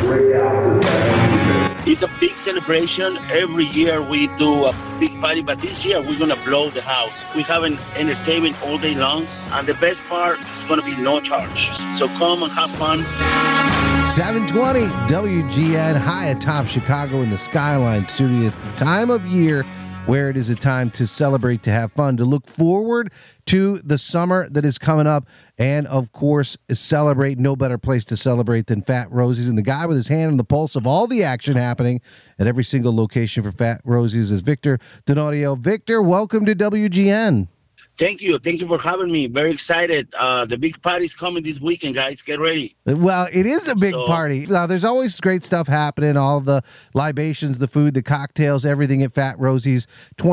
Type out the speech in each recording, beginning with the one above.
It's a big celebration. Every year we do a big party, but this year we're going to blow the house. We have an entertainment all day long, and the best part is going to be no charge. So come and have fun. 720 WGN high atop Chicago in the Skyline Studio. It's the time of year where it is a time to celebrate, to have fun, to look forward to the summer that is coming up, and of course celebrate. No better place to celebrate than Fat Rosie's, and the guy with his hand on the pulse of all the action happening at every single location for Fat Rosie's is Victor Donadio. Victor, welcome to WGN. Thank you for having me. Very excited. The big party's coming this weekend, guys. Get ready. Well, it is a big party. There's always great stuff happening. All the libations, the food, the cocktails, everything at Fat Rosie's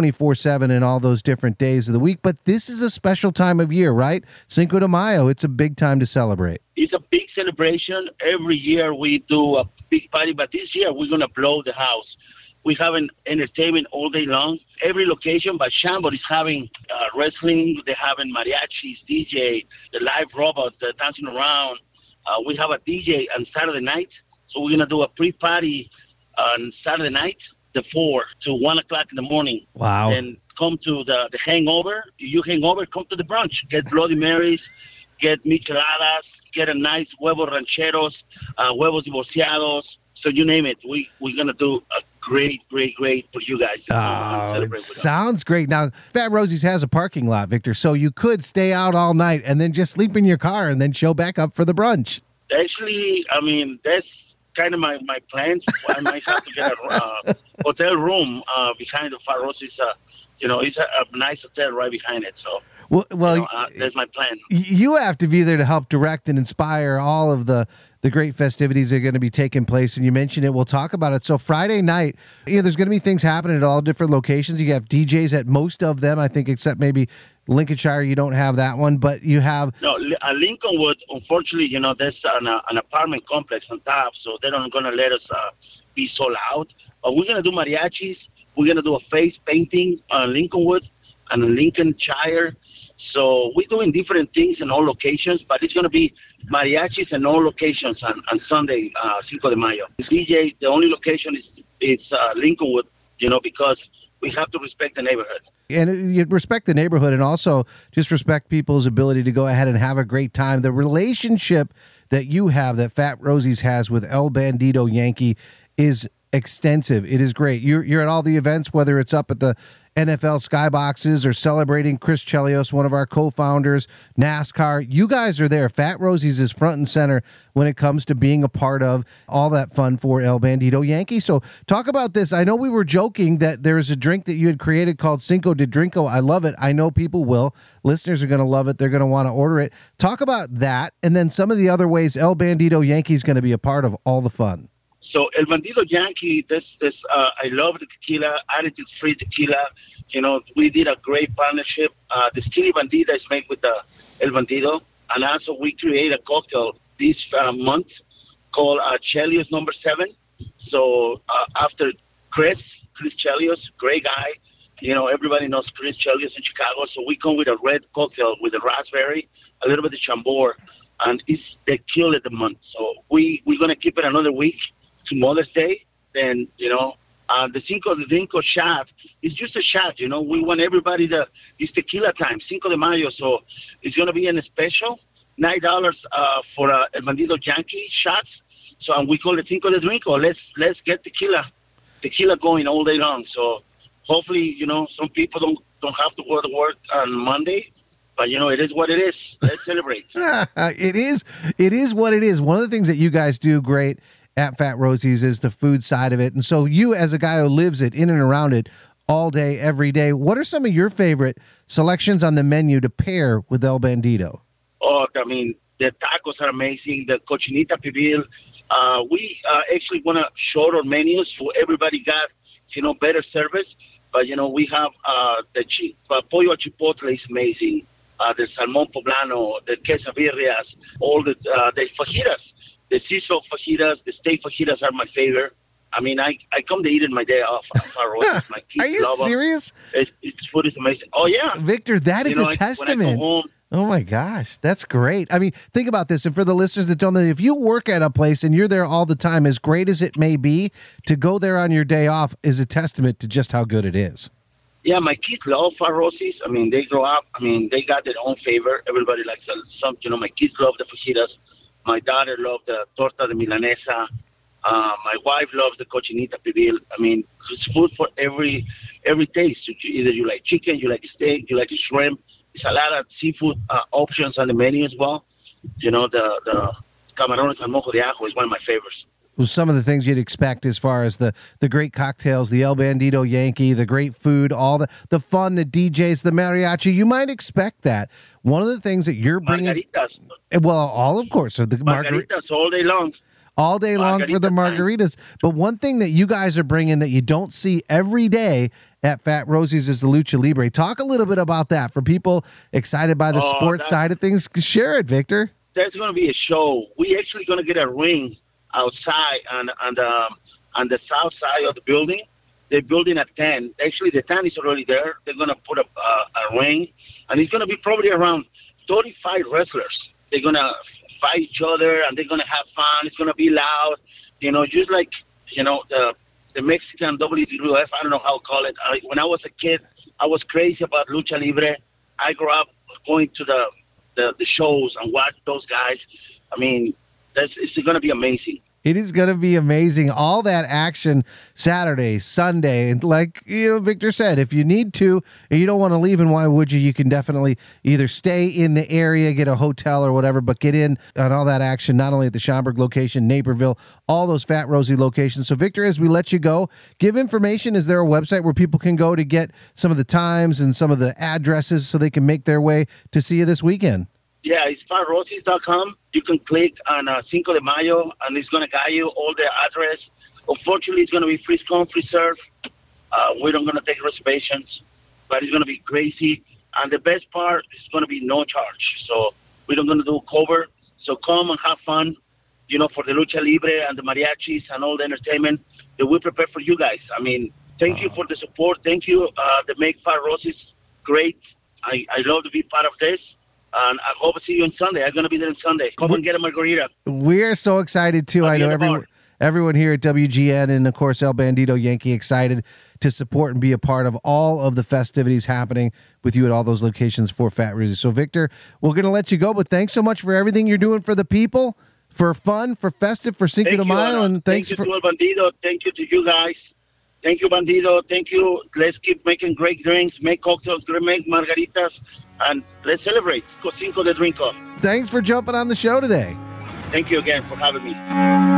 24/7 and all those different days of the week. But this is a special time of year, right? Cinco de Mayo. It's a big time to celebrate. It's a big celebration. Every year we do a big party, but this year we're going to blow the house. We have an entertainment all day long. Every location, but Chambord is having wrestling. They're having mariachis, DJ, the live robots, they're dancing around. We have a DJ on Saturday night. So we're going to do a pre-party on Saturday night, the 4 to 1 o'clock in the morning. Wow. And come to the hangover. You hangover, come to the brunch. Get Bloody Marys, get micheladas, get a nice huevos rancheros, huevos divorciados. So you name it. We're going to do a great for you guys. It sounds great. Now, Fat Rosie's has a parking lot, Victor, so you could stay out all night and then just sleep in your car and then show back up for the brunch. Actually, I mean, that's kind of my plans. I might have to get a hotel room behind the Fat Rosie's. It's a nice hotel right behind it. So, that's my plan. You have to be there to help direct and inspire all of the great festivities that are going to be taking place. And you mentioned it. We'll talk about it. So Friday night, there's going to be things happening at all different locations. You have DJs at most of them, I think, except maybe Lincolnshire. You don't have that one, but you have... No, Lincolnwood, unfortunately, there's an apartment complex on top, so they're not going to let us be so loud. But we're going to do mariachis. We're going to do a face painting on Lincolnwood and Lincolnshire. So we're doing different things in all locations, but it's going to be mariachis in all locations on Sunday, Cinco de Mayo. DJ, the only location is Lincolnwood, because we have to respect the neighborhood. And you respect the neighborhood and also just respect people's ability to go ahead and have a great time. The relationship that you have, that Fat Rosie's has with El Bandido Yankee, is extensive. It is great. You're at all the events, whether it's up at the NFL skyboxes or celebrating Chris Chelios, one of our co-founders, NASCAR. You guys are there. Fat Rosie's is front and center when it comes to being a part of all that fun for El Bandido Yankee. So talk about this. I know we were joking that there's a drink that you had created called Cinco de Drinko. I love it. I know people will. Listeners are going to love it. They're going to want to order it. Talk about that and then some of the other ways El Bandido Yankee is going to be a part of all the fun. So El Bandido Yankee, I love the tequila, attitude-free tequila. We did a great partnership. The Skinny Bandita is made with the El Bandido. And also we create a cocktail this month called Chelios No. 7. So after Chris Chelios, great guy. Everybody knows Chris Chelios in Chicago. So we come with a red cocktail with a raspberry, a little bit of Chambord, and it's the kill of the month. So we're going to keep it another week to Mother's Day. Then, the Cinco de Drinko shot is just a shot. We want everybody it's tequila time, Cinco de Mayo. So it's going to be a special $9 for El Bandido Yankee shots. So and we call it Cinco de Drinko. Let's get tequila going all day long. So hopefully, some people don't have to go to work on Monday. But, it is what it is. Let's celebrate. It is what it is. One of the things that you guys do great at Fat Rosie's is the food side of it. And so you, as a guy who lives it, in and around it, all day, every day, what are some of your favorite selections on the menu to pair with El Bandido? Oh, I mean, the tacos are amazing. The cochinita pibil. We actually want to shorten our menus so everybody got, better service. But, we have the pollo chipotle is amazing. The salmon poblano, the quesadillas, all the fajitas. The siso fajitas, the steak fajitas are my favorite. I mean, I come to eat it my day off. My kids Are you serious? Its food is amazing. Oh, yeah. Victor, that is a testament. When I go home, Oh my gosh, that's great. I mean, think about this. And for the listeners that don't know, if you work at a place and you're there all the time, as great as it may be, to go there on your day off is a testament to just how good it is. Yeah, my kids love Fat Rosie's. I mean, they grow up. I mean, they got their own flavor. Everybody likes some. You know, my kids love the fajitas. My daughter loved the torta de milanesa. My wife loves the cochinita pibil. I mean, it's food for every taste. Either you like chicken, you like steak, you like shrimp. There's a lot of seafood options on the menu as well. You know, the camarones al mojo de ajo is one of my favorites. Some of the things you'd expect as far as the great cocktails, the El Bandito Yankee, the great food, all the fun, the DJs, the mariachi. You might expect that. One of the things that you're bringing... Margaritas. Well, all, of course. So the margaritas all day long. All day long for the margaritas. But one thing that you guys are bringing that you don't see every day at Fat Rosie's is the Lucha Libre. Talk a little bit about that for people excited by the sports side of things. Share it, Victor. There's going to be a show. We actually going to get a ring outside on the south side of the building. They're building a tent. Actually, the tent is already there. They're going to put a ring, and it's going to be probably around 35 wrestlers. They're going to fight each other, and they're going to have fun. It's going to be loud, you know, just like, you know, the Mexican WWF, I don't know how to call it. When I was a kid, I was crazy about Lucha Libre. I grew up going to the shows and watch those guys. I mean, it's going to be amazing. It is going to be amazing. All that action Saturday, Sunday. And like, you know, Victor said, if you need to and you don't want to leave, and why would you? You can definitely either stay in the area, get a hotel or whatever, but get in on all that action, not only at the Schaumburg location, Naperville, all those Fat Rosie locations. So, Victor, as we let you go, give information. Is there a website where people can go to get some of the times and some of the addresses so they can make their way to see you this weekend? Yeah, it's fatrosies.com. You can click on Cinco de Mayo, and it's going to guide you all the address. Unfortunately, it's going to be free come, free serve. We don't going to take reservations, but it's going to be crazy. And the best part is going to be no charge. So we don't going to do cover. So come and have fun, you know, for the Lucha Libre and the mariachis and all the entertainment that we prepare for you guys. I mean, thank you for the support. Thank you. They make Fat Rosie's great. I love to be part of this. And I hope to see you on Sunday. I'm going to be there on Sunday. Come and get a margarita. We're so excited, too. I know everyone here at WGN and, of course, El Bandito Yankee excited to support and be a part of all of the festivities happening with you at all those locations for Fat Rosie. So, Victor, we're going to let you go, but thanks so much for everything you're doing for the people, for fun, for festive, for Cinco de Mayo. And thank you to El Bandito. Thank you to you guys. Thank you, Bandito. Thank you. Let's keep making great drinks, make cocktails, make margaritas, and let's celebrate. Cinco de Drink On. Thanks for jumping on the show today. Thank you again for having me.